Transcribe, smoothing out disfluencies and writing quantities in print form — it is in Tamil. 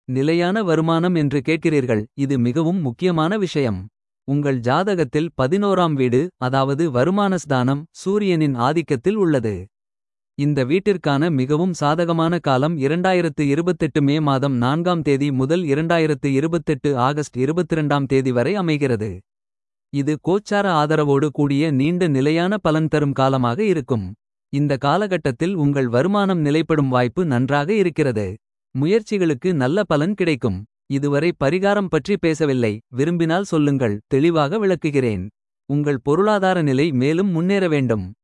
நிலையான வருமானம் என்று கேட்கிறீர்கள். இது மிகவும் முக்கியமான விஷயம். உங்கள் ஜாதகத்தில் 11ஆம் வீடு, அதாவது வருமானஸ்தானம், சூரியனின் ஆதிக்கத்தில் உள்ளது. இந்த வீட்டிற்கான மிகவும் சாதகமான காலம் 2028 மே மாதம் 4ஆம் தேதி முதல் 2028 ஆகஸ்ட் 22ஆம் தேதி வரை அமைகிறது. இது கோச்சார ஆதரவோடு கூடிய நீண்ட நிலையான பலன் தரும் காலமாக இருக்கும். இந்த காலகட்டத்தில் உங்கள் வருமானம் நிலைப்படும் வாய்ப்பு நன்றாக இருக்கிறது. முயற்சிகளுக்கு நல்ல பலன் கிடைக்கும். இதுவரை பரிகாரம் பற்றி பேசவில்லை. விரும்பினால் சொல்லுங்கள், தெளிவாக விளக்குகிறேன். உங்கள் பொருளாதார நிலை மேலும் முன்னேற வேண்டும்.